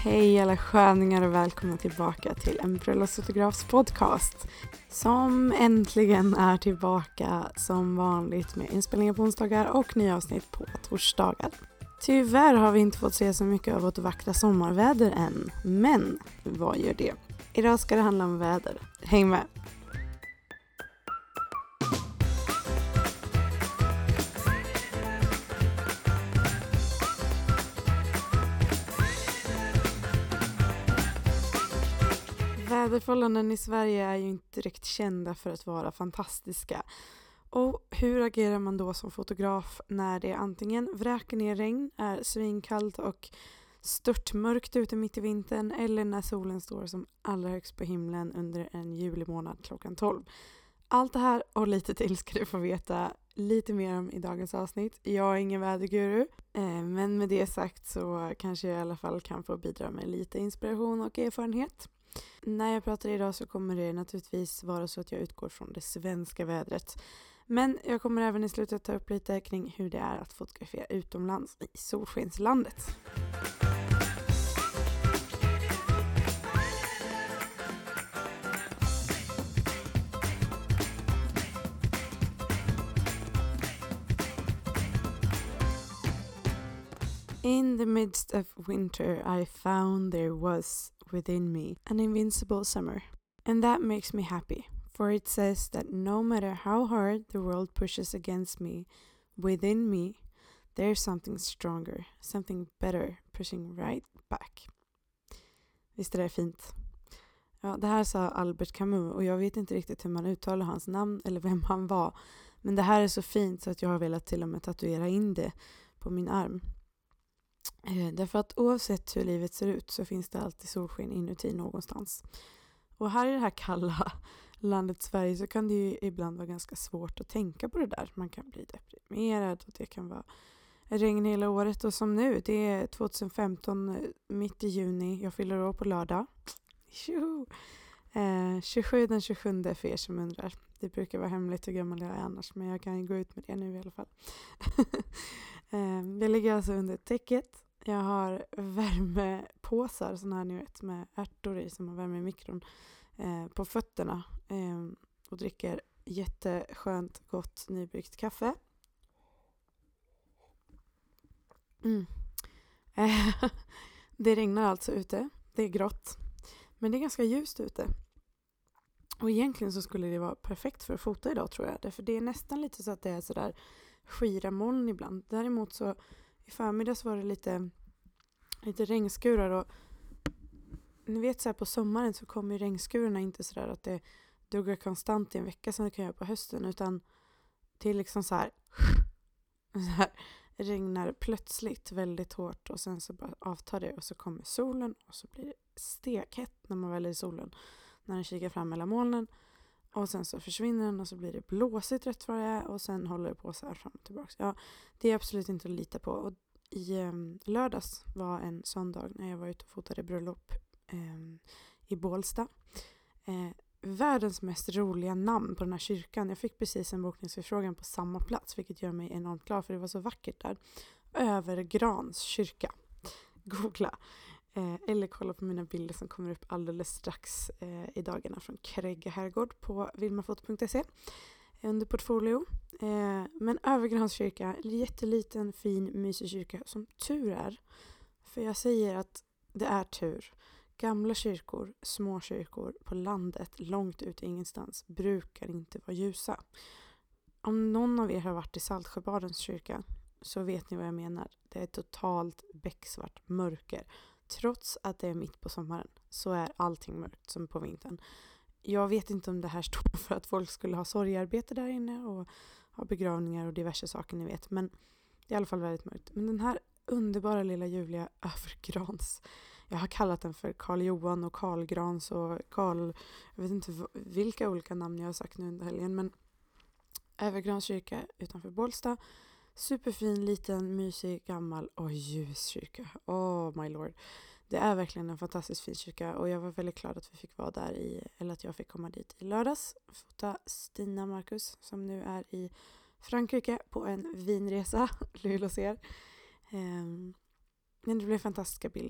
Hej alla sköningar och välkomna tillbaka till en bröllopsfotografs podcast som äntligen är tillbaka som vanligt med inspelningar på onsdagar och nya avsnitt på torsdagar. Tyvärr har vi inte fått se så mycket av vårt vackra sommarväder än, men vad gör det? Idag ska det handla om väder. Häng med! Väderförhållanden i Sverige är ju inte direkt kända för att vara fantastiska. Och hur agerar man då som fotograf när det antingen vräker ner regn, är svinkallt och störtmörkt ute mitt i vintern, eller när solen står som allra högst på himlen under en julimånad klockan 12. Allt det här och lite till ska du få veta lite mer om i dagens avsnitt. Jag är ingen väderguru, men med det sagt så kanske jag i alla fall kan få bidra med lite inspiration och erfarenhet. När jag pratar idag så kommer det naturligtvis vara så att jag utgår från det svenska vädret. Men jag kommer även i slutet ta upp lite kring hur det är att fotografera utomlands i solskenslandet. In the midst of winter I found there was within me an invincible summer. And that makes me happy, for it says that no matter how hard the world pushes against me, within me there's something stronger, something better pushing right back. Visst är det fint? Ja, det här sa Albert Camus och jag vet inte riktigt hur man uttalar hans namn eller vem han var. Men det här är så fint så att jag har velat till och med tatuera in det på min arm. Därför att oavsett hur livet ser ut så finns det alltid solsken inuti någonstans. Och här i det här kalla landet Sverige så kan det ju ibland vara ganska svårt att tänka på det där. Man kan bli deprimerad och det kan vara regn hela året. Och som nu, det är 2015 mitt i juni. Jag fyller år på lördag. 27 den 27 för er som undrar. Det brukar vara hemligt hur gammal jag är annars, men jag kan gå ut med det nu i alla fall. Jag ligger alltså under täcket. Jag har värmepåsar, såna här ni vet, med ärtor i som man värmer i mikron, på fötterna. Och dricker jätteskönt, gott, nybryggt kaffe. Det regnar alltså ute. Det är grått. Men det är ganska ljust ute. Och egentligen så skulle det vara perfekt för att fota idag, tror jag. För det är nästan lite så att det är sådär skira moln ibland. Däremot så i förmiddags var det lite regnskurar. Och ni vet så här på sommaren så kommer regnskurarna inte sådär att det duggar konstant i en vecka som det kan göra på hösten. Utan det är liksom så här regnar plötsligt väldigt hårt och sen så bara avtar det och så kommer solen och så blir det stekhett när man väl är i solen. När den kikar fram mellan molnen och sen så försvinner den och så blir det blåsigt rätt vad det är och sen håller det på så här fram och tillbaka. Ja, det är absolut inte att lita på. Och i lördags var en sån dag när jag var ute och fotade bröllop i Bålsta. Världens mest roliga namn på den här kyrkan. Jag fick precis en bokningsförfrågan på samma plats, vilket gör mig enormt glad för det var så vackert där. Övergrans kyrka. Googla. Eller kolla på mina bilder som kommer upp alldeles strax i dagarna från Kregge herrgård på vilmafoto.se under portfolio. Men Övergrans kyrka, jätteliten, fin, mysig kyrka som tur är. För jag säger att det är tur. Gamla kyrkor, små kyrkor på landet, långt ut ingenstans, brukar inte vara ljusa. Om någon av er har varit i Saltsjöbadens kyrka så vet ni vad jag menar. Det är totalt becksvart mörker. Trots att det är mitt på sommaren så är allting mörkt som på vintern. Jag vet inte om det här står för att folk skulle ha sorgarbete där inne och ha begravningar och diverse saker ni vet. Men det är i alla fall väldigt mörkt. Men den här underbara lilla Julia Övergrans, jag har kallat den för Karl Johan och Karl Grans och Karl, jag vet inte vilka olika namn jag har sagt nu under helgen, men Övergrans kyrka utanför Bålsta. Superfin, liten, mysig, gammal och ljus kyrka. Oh my lord. Det är verkligen en fantastiskt fin kyrka och jag var väldigt glad att vi fick vara där eller att jag fick komma dit i lördags. Fota Stina Marcus som nu är i Frankrike på en vinresa. Lul och ser. Men det blev fantastiska bilder.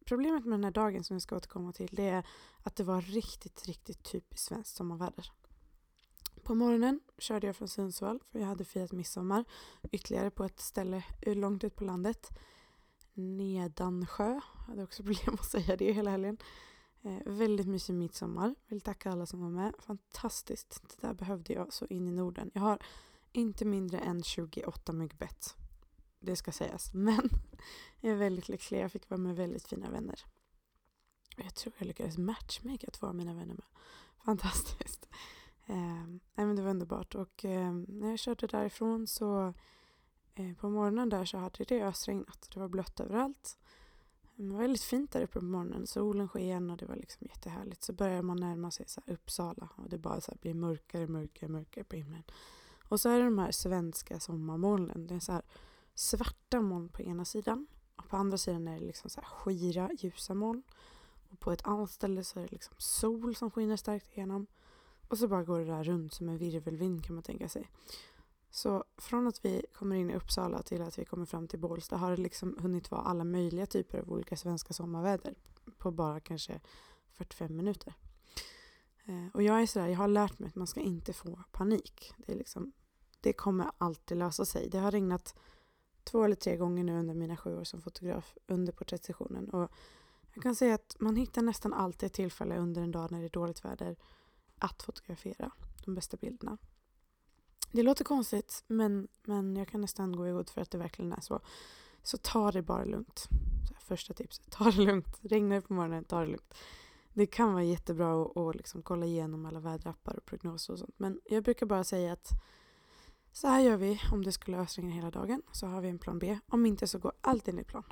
problemet med den här dagen som jag ska återkomma till, det är att det var riktigt, riktigt typiskt svenskt sommarväder. På morgonen körde jag från Sundsvall för jag hade firat midsommar ytterligare på ett ställe långt ut på landet. Nedansjö. Jag hade också problem att säga det hela helgen. Väldigt mysig midsommar. Vill tacka alla som var med. Fantastiskt. Det där behövde jag så in i Norden. Jag har inte mindre än 28 myggbett. Det ska sägas. Men jag är väldigt lycklig. Jag fick vara med väldigt fina vänner. Jag tror jag lyckades matchmaka 2 av mina vänner med. Fantastiskt. Men det var underbart. Och när jag körde därifrån så på morgonen där så hade det ösregnat. Det var blött överallt. Det var väldigt fint där uppe på morgonen. Solen sken och det var liksom jättehärligt. Så börjar man närma sig så här Uppsala. Och det bara så här blir mörkare på himlen. Och så är det de här svenska sommarmolnen. Det är så här svarta moln på ena sidan. Och på andra sidan är det liksom så här skira, ljusa moln. Och på ett annat ställe så är det liksom sol som skiner starkt igenom. Och så bara går det där runt som en virvelvind kan man tänka sig. Så från att vi kommer in i Uppsala till att vi kommer fram till Bålsta har det liksom hunnit vara alla möjliga typer av olika svenska sommarväder på bara kanske 45 minuter. Och jag är sådär, jag har lärt mig att man ska inte få panik. Det är liksom, det kommer alltid lösa sig. Det har regnat 2 eller 3 gånger nu under mina 7 år som fotograf under porträttsessionen. Och jag kan säga att man hittar nästan alltid ett tillfälle under en dag när det är dåligt väder att fotografera de bästa bilderna. Det låter konstigt, men jag kan nästan gå i god för att det verkligen är så. Så ta det bara lugnt. Så här, första tipset, ta det lugnt. Regnar det på morgonen, ta det lugnt. Det kan vara jättebra att liksom kolla igenom alla väderappar och prognoser och sånt. Men jag brukar bara säga att så här gör vi om det skulle ösregna hela dagen. Så har vi en plan B. Om inte så går allt enligt plan.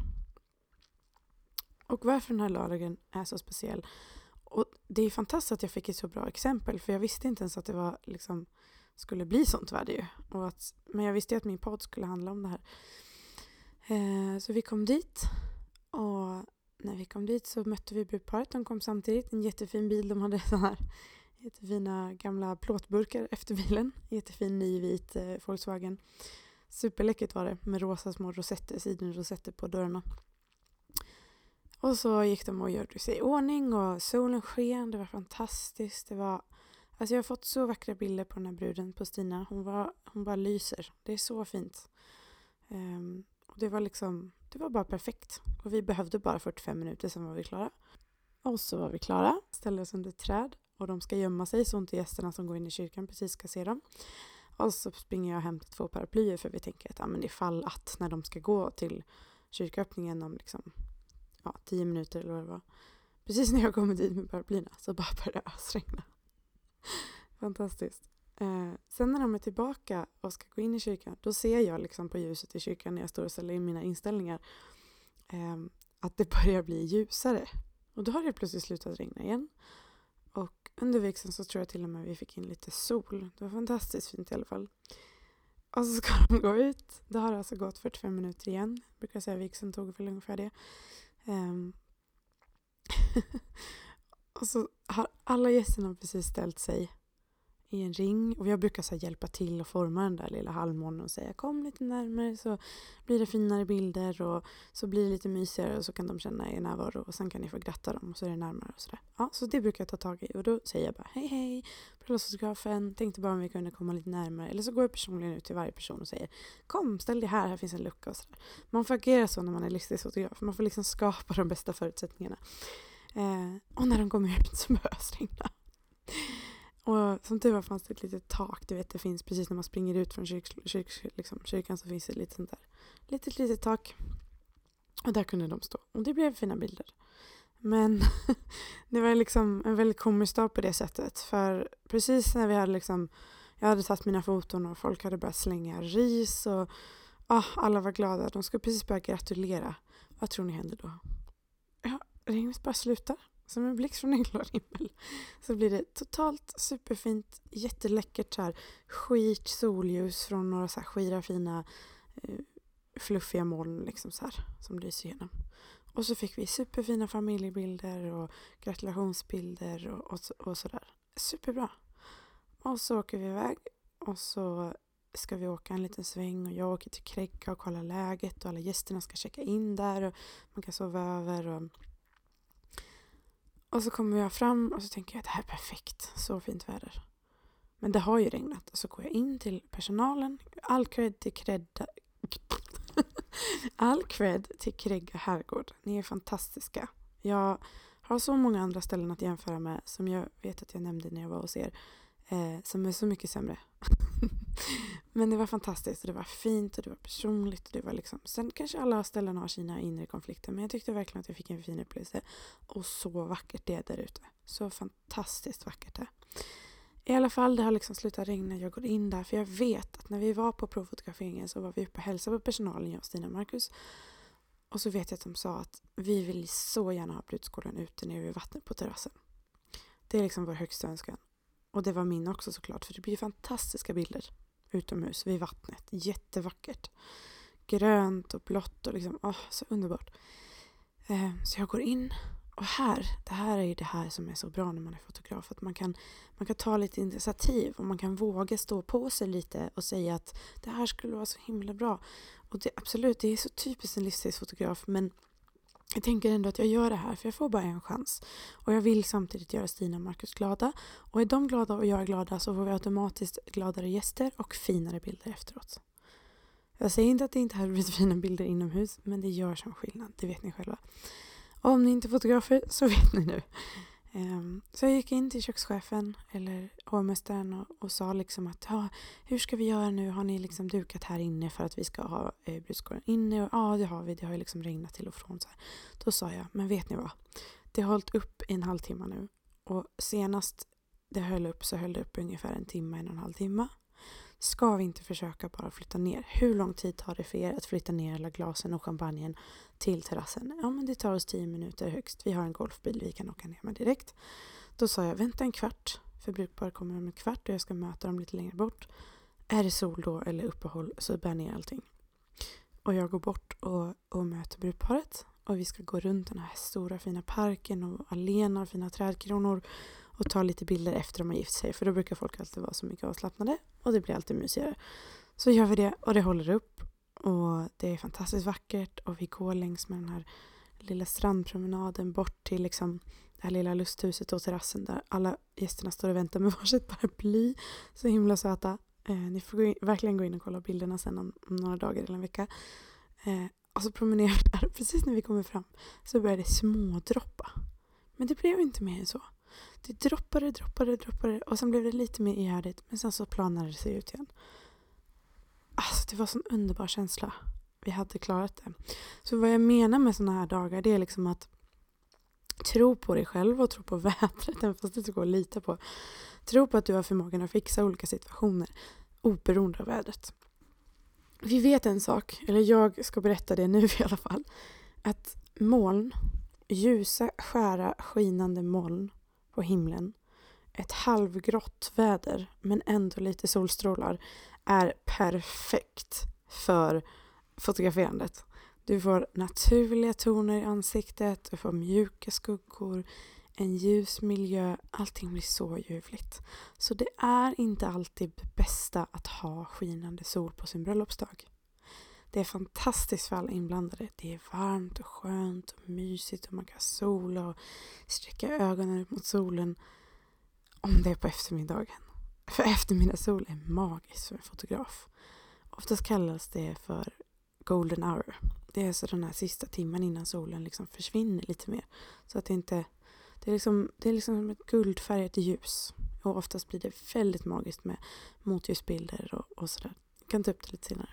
Och varför den här lördagen är så speciell. Och det är fantastiskt att jag fick ett så bra exempel. För jag visste inte ens att det var liksom skulle bli sånt väder ju. Men jag visste ju att min podd skulle handla om det här. Så vi kom dit. Och när vi kom dit så mötte vi brudparet. De kom samtidigt. En jättefin bil. De hade så här jättefina gamla plåtburkar efter bilen. Jättefin ny vit Volkswagen. Superläckert var det. Med rosa små rosetter. Sidenrosetter på dörrarna. Och så gick de och gjorde sig i ordning. Och solen sken. Det var fantastiskt. Alltså jag har fått så vackra bilder på den här bruden, på Stina. Hon bara lyser. Det är så fint. Och det var bara perfekt. Och vi behövde bara 45 minuter, sen var vi klara. Och så var vi klara. Ställde oss under ett träd. Och de ska gömma sig så inte gästerna som går in i kyrkan precis ska se dem. Och så springer jag och hämtar 2 paraplyer för vi tänker att men ifall att när de ska gå till kyrköppningen om 10 minuter eller vad det var. Precis när jag kommer dit med paraplyerna så bara börjar det ösregna. Fantastiskt. Sen när de är tillbaka och ska gå in i kyrkan, då ser jag liksom på ljuset i kyrkan när jag står och ställer in mina inställningar att det börjar bli ljusare. Och då har det plötsligt slutat regna igen. Och under vigseln så tror jag till och med vi fick in lite sol. Det var fantastiskt fint i alla fall. Och så ska de gå ut. Det har alltså gått 45 minuter igen. Jag brukar säga att vigseln tog väl ungefär det. Och så har alla gästerna precis ställt sig i en ring. Och jag brukar så här hjälpa till och forma den där lilla halvmånen och säga kom lite närmare så blir det finare bilder och så blir det lite mysigare och så kan de känna er närvaro och sen kan ni få gratta dem och så är det närmare och sådär. Ja, så det brukar jag ta tag i och då säger jag bara hej, bröllopsfotografen, tänkte bara om vi kunde komma lite närmare. Eller så går jag personligen ut till varje person och säger kom, ställ dig här finns en lucka och sådär. Man får agera så när man är livstidsfotograf. Man får liksom skapa de bästa förutsättningarna. Och när de kommer ut så börjar det regna. Och som tur var fanns det ett litet tak. Du vet, det finns precis när man springer ut från kyrkan så finns det lite sånt där. Litet tak. Och där kunde de stå. Och det blev fina bilder. Men det var liksom en väldigt komisk dag på det sättet. För precis när vi hade jag hade tagit mina foton och folk hade börjat slänga ris. Och alla var glada. De skulle precis börja gratulera. Vad tror ni hände då? Ja, regnet bara slutar. Som en blixt från en klar himmel. Så blir det totalt superfint, jätteläckert så här skit solljus från några så här skira fina fluffiga moln liksom så här som lyser igenom. Och så fick vi superfina familjebilder och gratulationsbilder och sådär. Superbra. Och så åker vi iväg och så ska vi åka en liten sväng och jag åker till Kräcka och kollar läget och alla gästerna ska checka in där och man kan sova över och Och så kommer jag fram och så tänker jag att det här är perfekt. Så fint väder. Men det har ju regnat. Och så går jag in till personalen. All cred till Kregga herrgård. Ni är fantastiska. Jag har så många andra ställen att jämföra med som jag vet att jag nämnde när jag var hos er. Som är så mycket sämre. Men det var fantastiskt och det var fint och det var personligt. Och det var liksom, sen kanske alla ställen har sina inre konflikter. Men jag tyckte verkligen att jag fick en fin upplevelse. Och så vackert det är där ute. Så fantastiskt vackert det. I alla fall, det har liksom slutat regna. Jag går in där för jag vet att när vi var på provfotograferingen så var vi uppe och hälsade på personalen, jag, Stina och Marcus. Och så vet jag att de sa att vi vill så gärna ha brudskålen ute nere vid vattnet på terrassen. Det är liksom vår högsta önskan. Och det var min också såklart, för det blir fantastiska bilder utomhus vid vattnet. Jättevackert. Grönt och blått och liksom, så underbart. Så jag går in och det här är ju det här som är så bra när man är fotograf. Att man kan ta lite initiativ och man kan våga stå på sig lite och säga att det här skulle vara så himla bra. Och det, absolut, det är så typiskt en livsstilsfotograf, men jag tänker ändå att jag gör det här för jag får bara en chans. Och jag vill samtidigt göra Stina och Marcus glada. Och är de glada och jag är glada så får vi automatiskt gladare gäster och finare bilder efteråt. Jag säger inte att det inte hade blivit fina bilder inomhus, men det gör som skillnad, det vet ni själva. Och om ni inte är fotografer så vet ni nu. Så jag gick in till kökschefen eller hovmästaren och sa liksom att hur ska vi göra nu? Har ni liksom dukat här inne för att vi ska ha brudskålen inne? Och ja, det har vi. Det har ju liksom regnat till och från. Så här. Då sa jag, men vet ni vad? Det har hållit upp en halvtimme nu. Och senast det höll upp så höll det upp ungefär 1,5 timmar. Ska vi inte försöka bara flytta ner? Hur lång tid tar det för er att flytta ner alla glasen och champagnen till terrassen? Ja, men det tar oss 10 minuter högst. Vi har en golfbil vi kan åka ner med direkt. Då sa jag, vänta en kvart. För brukbar kommer om en kvart och jag ska möta dem lite längre bort. Är det sol då eller uppehåll så bär ner allting. Och jag går bort och möter brudparet. Och vi ska gå runt den här stora fina parken och allén och fina trädkronor. Och ta lite bilder efter de har gift sig. För då brukar folk alltid vara så mycket avslappnade. Och det blir alltid mysigare. Så gör vi det och det håller upp. Och det är fantastiskt vackert. Och vi går längs med den här lilla strandpromenaden bort till liksom det här lilla lusthuset och terrassen. Där alla gästerna står och väntar med varsitt paraply. Så himla söta. Ni får verkligen gå in och kolla bilderna sen om några dagar eller en vecka. Och så promenerar vi där. Precis när vi kommer fram så börjar det smådroppa. Men det blev inte mer än så. Det droppade och sen blev det lite mer ihärdigt men sen så planade det sig ut igen. Alltså det var en sån underbar känsla. Vi hade klarat det. Så vad jag menar med såna här dagar det är liksom att tro på dig själv och tro på vädret även fast det inte går att lita på. Tro på att du har förmågan att fixa olika situationer oberoende av vädret. Vi vet en sak, eller jag ska berätta det nu i alla fall, att moln, ljusa, skära, skinande moln på himlen, ett halvgrått väder men ändå lite solstrålar är perfekt för fotograferandet. Du får naturliga toner i ansiktet, du får mjuka skuggor, en ljus miljö, allting blir så ljuvligt. Så det är inte alltid det bästa att ha skinande sol på sin bröllopsdag. Det är fantastiskt för alla inblandade. Det är varmt och skönt och mysigt och man kan sola och sträcka ögonen upp mot solen om det är på eftermiddagen. För eftermiddagssol är magiskt för en fotograf. Oftast kallas det för golden hour. Det är så den här sista timmen innan solen liksom försvinner lite mer. Så att det är liksom som ett guldfärgat ljus. Och oftast blir det väldigt magiskt med motljusbilder och sådär. Jag kan ta upp det lite senare.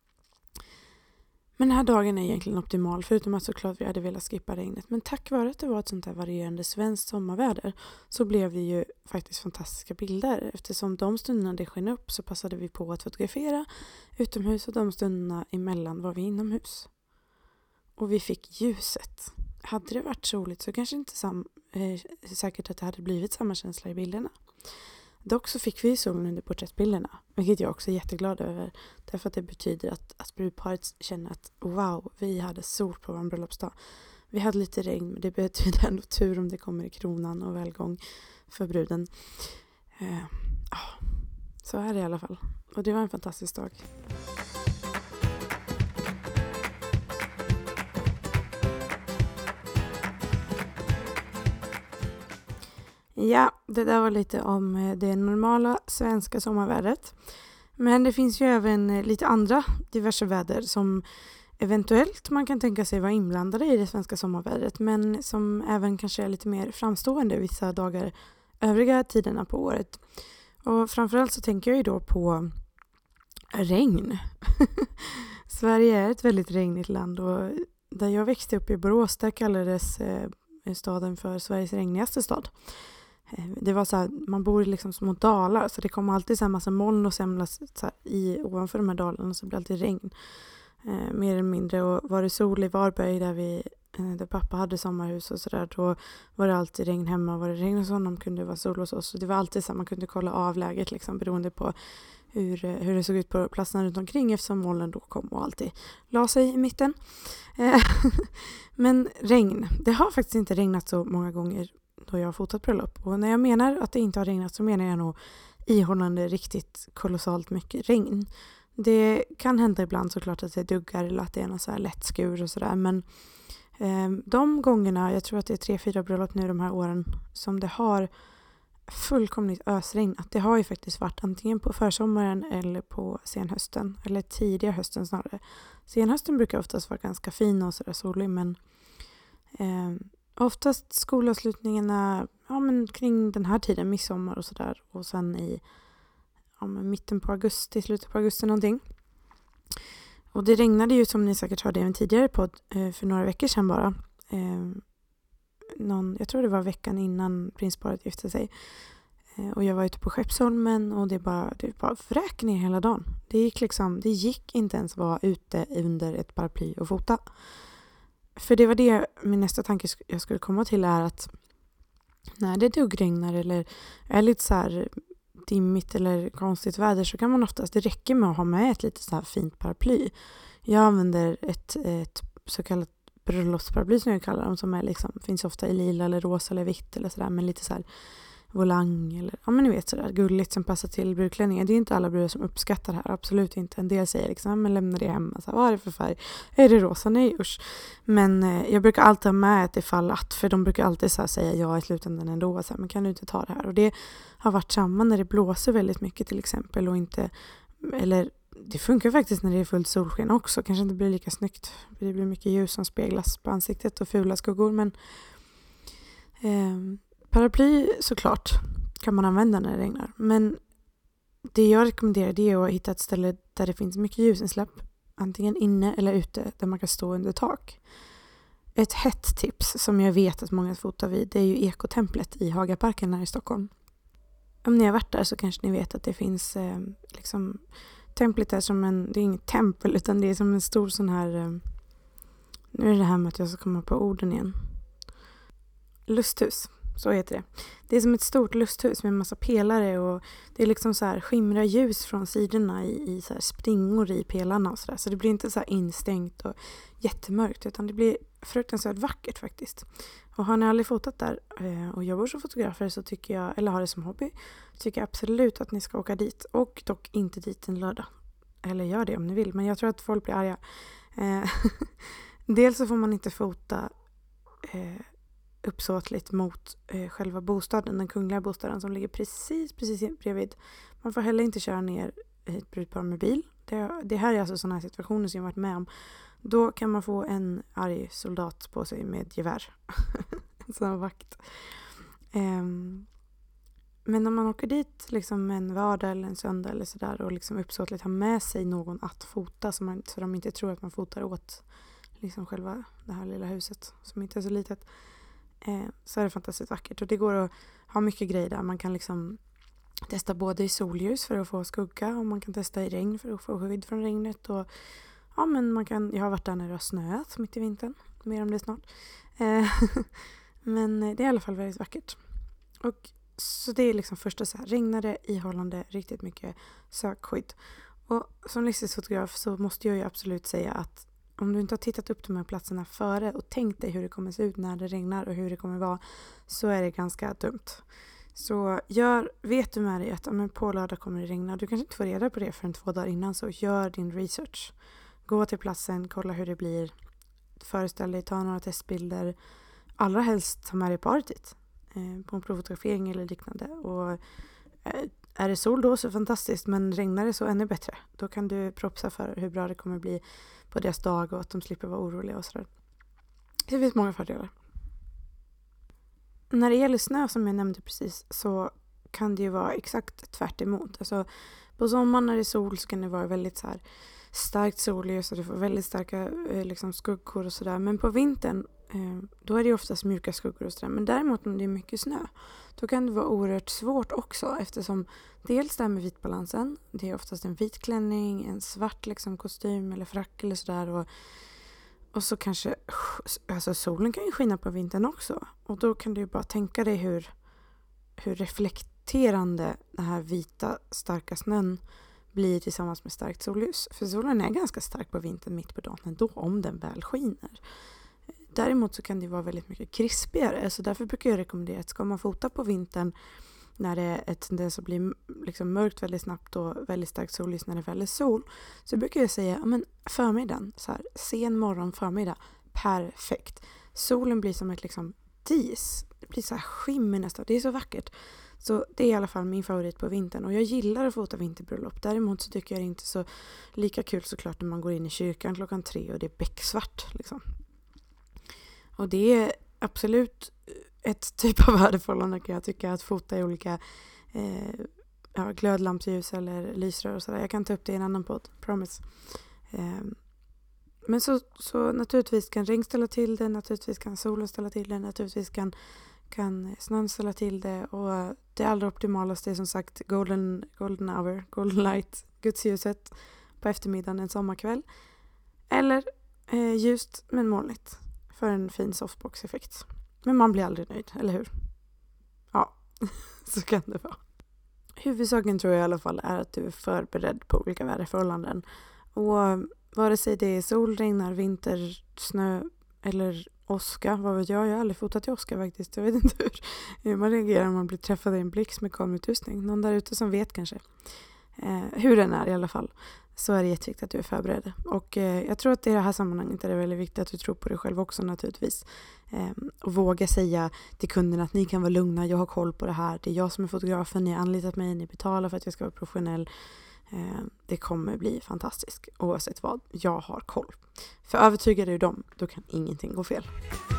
Men den här dagen är egentligen optimal, förutom att såklart vi hade velat skippa regnet. Men tack vare att det var ett sånt här varierande svenskt sommarväder så blev det ju faktiskt fantastiska bilder. Eftersom de stunderna det sken upp så passade vi på att fotografera utomhus och de stunderna emellan var vi inomhus. Och vi fick ljuset. Hade det varit soligt så kanske inte säkert att det hade blivit samma känsla i bilderna. Dock så fick vi solen under porträttbilderna, vilket jag också är jätteglad över. Därför att det betyder att brudparet känner att wow, vi hade sol på vår bröllopsdag. Vi hade lite regn, men det betyder ändå tur om det kommer i kronan och välgång för bruden. Så är det i alla fall. Och det var en fantastisk dag. Ja, det där var lite om det normala svenska sommarvädret. Men det finns ju även lite andra diverse väder som eventuellt man kan tänka sig vara inblandade i det svenska sommarvädret, men som även kanske är lite mer framstående vissa dagar övriga tiderna på året. Och framförallt så tänker jag ju då på regn. Sverige är ett väldigt regnigt land och där jag växte upp i Borås, där kallades staden för Sveriges regnigaste stad. Det var så här, man bor liksom som mot dalar, så det kommer alltid så här massa moln och samlas så här ovanför de här dalarna, så blir det alltid regn. Mer eller mindre. Och var det sol i Varberg där pappa hade sommarhus och sådär, då var det alltid regn hemma. Var det regn hos honom kunde det vara sol hos oss. Så det var alltid så att man kunde kolla av läget liksom, beroende på hur det såg ut på platserna runt omkring, eftersom molnen då kom och alltid la sig i mitten. Men regn, det har faktiskt inte regnat så många gånger då jag har fotat bröllop. Och när jag menar att det inte har regnat så menar jag nog ihållande riktigt kolossalt mycket regn. Det kan hända ibland såklart att det duggar eller att det är någon så här lätt skur och sådär. Men de gångerna, jag tror att det är 3-4 bröllop nu de här åren som det har fullkomligt ösregnat. Det har ju faktiskt varit antingen på försommaren eller på senhösten. Eller tidiga hösten snarare. Senhösten brukar oftast vara ganska fin och sådär solig, men oftast skolavslutningarna kring den här tiden, midsommar och sådär. Och sen i mitten på augusti, slutet på augusti någonting. Och det regnade ju, som ni säkert hörde i en tidigare podd, för några veckor sedan bara. Jag tror det var veckan innan prinsparet gifte sig. Och jag var ute på Skeppsholmen och det bara vräk ner hela dagen. Det gick inte ens vara ute under ett paraply och fota. För det var det min nästa tanke jag skulle komma till, är att när det duggregnar eller är lite så här dimmigt eller konstigt väder, så kan man oftast, det räcker med att ha med ett lite så här fint paraply. Jag använder ett så kallat bröllopsparaply som jag kallar dem, som är liksom, finns ofta i lila eller rosa eller vitt eller sådär, men lite så här volang eller ni vet, sådär gulligt som passar till brudklänningar. Det är inte alla brudar som uppskattar det här, absolut inte. En del säger liksom, men lämna det hemma, så här, vad är det för färg? Är det rosa? Nej, usch. Men jag brukar alltid ha med ett ifall att, för de brukar alltid så här säga ja i slutändan ändå, så här, men kan du inte ta det här? Och det har varit samma när det blåser väldigt mycket till exempel, och inte, eller det funkar faktiskt när det är fullt solsken också. Kanske inte blir lika snyggt. Det blir mycket ljus som speglas på ansiktet och fula skuggor. Men paraply såklart kan man använda när det regnar. Men det jag rekommenderar, det är att hitta ett ställe där det finns mycket ljusinsläpp. Antingen inne eller ute, där man kan stå under tak. Ett hett tips som jag vet att många fotar vid, det är ju Ekotemplet i Hagaparken här i Stockholm. Om ni har varit där så kanske ni vet att det finns liksom, templet är som det är inget tempel, utan det är som en stor sån här, nu är det här med att jag ska komma på orden igen. Lusthus, så heter det. Det är som ett stort lusthus med en massa pelare, och det är liksom så här skimrar ljus från sidorna i så här springor i pelarna och sådär. Så det blir inte så här instängt och jättemörkt, utan det blir fruktansvärt vackert faktiskt. Och har ni aldrig fotat där och jobbar som fotografer, så tycker jag, eller har det som hobby, tycker jag absolut att ni ska åka dit. Och dock inte dit en lördag. Eller gör det om ni vill, men jag tror att folk blir arga. Dels så får man inte fota uppsåtligt mot själva bostaden, den kungliga bostaden som ligger precis bredvid. Man får heller inte köra ner ett brudpar med bil. Det här är alltså sådana här situationer som jag varit med om. Då kan man få en arg soldat på sig med gevär. Som vakt. Men när man åker dit liksom en vardag eller en söndag eller sådär, och liksom uppsåtligt har med sig någon att fota, så de inte tror att man fotar åt liksom själva det här lilla huset som inte är så litet, så är det fantastiskt vackert. Och det går att ha mycket grejer där. Man kan liksom testa både i solljus för att få skugga, och man kan testa i regn för att få skydd från regnet. Och men jag har varit där när det har snöat mitt i vintern. Mer om det snart. Men det är i alla fall väldigt vackert. Och så det är liksom första så här, regnade, ihållande, riktigt mycket sökskydd. Och som livstidsfotograf så måste jag ju absolut säga att om du inte har tittat upp de här platserna före och tänkt dig hur det kommer se ut när det regnar och hur det kommer vara, så är det ganska dumt. Så vet du med dig att på lördag kommer det regna. Du kanske inte får reda på det förrän 2 dagar innan, så gör din research. Gå till platsen, kolla hur det blir. Föreställ dig, ta några testbilder. Allra helst ta med dig paret dit. på en provfotografering eller liknande. Och är det sol då så fantastiskt, men regnar det så ännu bättre. Då kan du propsa för hur bra det kommer bli på deras dag och att de slipper vara oroliga och sådär. Det finns många fördelar. När det gäller snö som jag nämnde precis så kan det ju vara exakt tvärt emot. Alltså på sommaren när det är sol så kan det vara väldigt så här starkt solljus och du får väldigt starka liksom skuggor och sådär. Men på vintern då är det oftast mjuka skuggor och sådär. Men däremot om det är mycket snö då kan det vara oerhört svårt också, eftersom dels det här med vitbalansen, det är oftast en vit klänning, en svart liksom kostym eller frack eller sådär, och så kanske alltså solen kan ju skina på vintern också, och då kan du ju bara tänka dig hur reflekterande den här vita starka snön blir tillsammans med starkt solljus. För solen är ganska stark på vintern mitt på dagen ändå, om den väl skiner. Däremot så kan det vara väldigt mycket krispigare, så därför brukar jag rekommendera att ska man fota på vintern när det är ett tendens att bli liksom mörkt väldigt snabbt och väldigt starkt solljus när det väl är sol, så brukar jag säga men förmiddagen, så här, sen morgon, förmiddag, perfekt. Solen blir som ett liksom dis, det blir så här skimmer nästan, det är så vackert. Så det är i alla fall min favorit på vintern, och jag gillar att fota vinterbröllop. Däremot så tycker jag det inte så lika kul såklart när man går in i kyrkan 3 och det är becksvart liksom. Och det är absolut ett typ av värdeförhållande kan jag tycka, att fota i olika glödlampsljus eller lysrör och sådär. Jag kan ta upp det i en annan podd, promise. Men så naturligtvis kan regn ställa till det, naturligtvis kan solen ställa till det, naturligtvis kan snön ställa till det, och det allra optimalaste är som sagt golden hour, golden light, gudsljuset på eftermiddagen en sommarkväll. Eller ljust men molnigt för en fin softbox-effekt. Men man blir aldrig nöjd, eller hur? Ja, så kan det vara. Huvudsaken tror jag i alla fall är att du är förberedd på olika väderförhållanden. Och vare sig det är sol, regnar, vinter, snö eller åska, vad vet jag? Jag har aldrig fotat i åska faktiskt. Jag vet inte hur man reagerar om man blir träffad i en blixt med kamerautrustning. Någon där ute som vet kanske. Hur den är i alla fall, så är det jätteviktigt att du är förberedd. Och jag tror att i det här sammanhanget är det väldigt viktigt att du tror på dig själv också naturligtvis. Och våga säga till kunderna att ni kan vara lugna, jag har koll på det här. Det är jag som är fotografen, ni har anlitat mig, ni betalar för att jag ska vara professionell. Det kommer bli fantastiskt oavsett vad. Jag har koll. För övertygar du dem, då kan ingenting gå fel.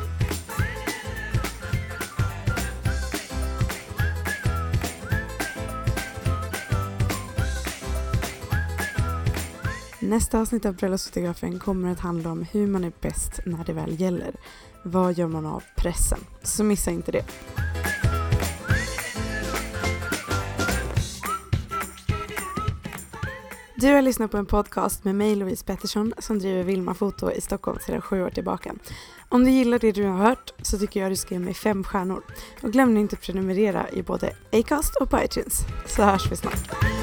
Nästa avsnitt av Bröllopsfotografen kommer att handla om hur man är bäst när det väl gäller. Vad gör man av pressen? Så missa inte det. Du har lyssnat på en podcast med mig, Louise Pettersson, som driver Vilma Foto i Stockholm sedan 7 år tillbaka. Om du gillar det du har hört så tycker jag du ska ge mig 5 stjärnor. Och glöm inte att prenumerera i både Acast och på iTunes. Så hörs vi snart.